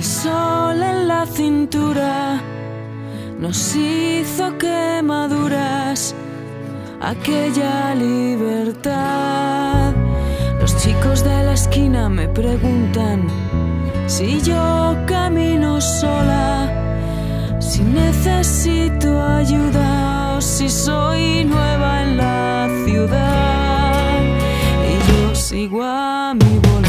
El sol en la cintura nos hizo quemaduras, aquella libertad. Los chicos de la esquina me preguntan si yo camino sola, si necesito ayuda o si soy nueva en la ciudad. Y yo sigo a mi bola.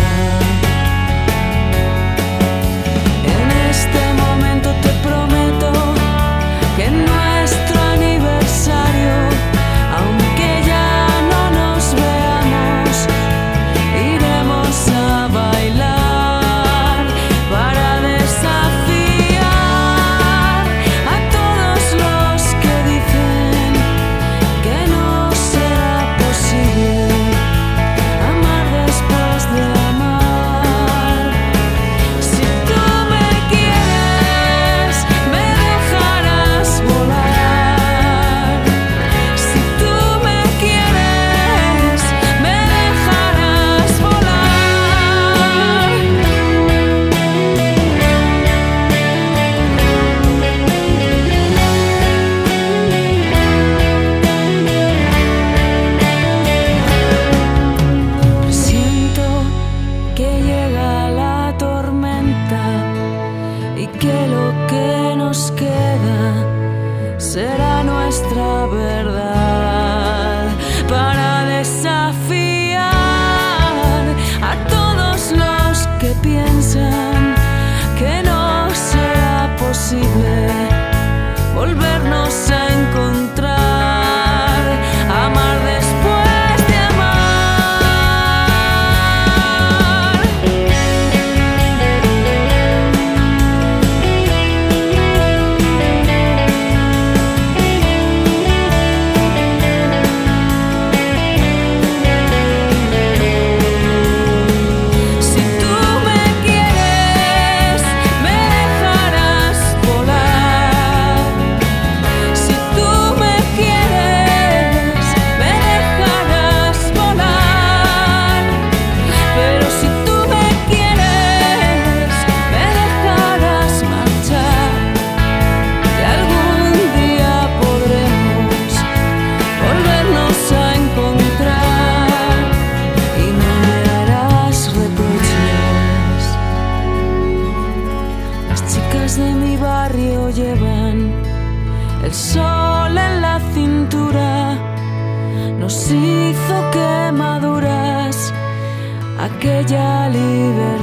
En este momento te prometo que nuestro aniversario, aunque ya no nos veamos, iremos a bailar para desafiar a todos los que dicen que no será posible amar después de amar. Si tú me quieres, me dejarás volar. Si tú me quieres, me dejarás volar. Siento que llega la tormenta y que lo que nos queda será nuestra verdad para desafiar a todos los que piensan que no será posible volvernos a encontrar, amar después de amar. Si tú me quieres, me dejarás volar. Si tú me quieres, me dejarás volar. Pero si tú me quieres, me dejarás marchar. Y algún día podremos volvernos a encontrar y no me harás reproches. Las chicas de mi barrio llevan el sol en la cintura, nos hizo quemaduras, aquella libertad.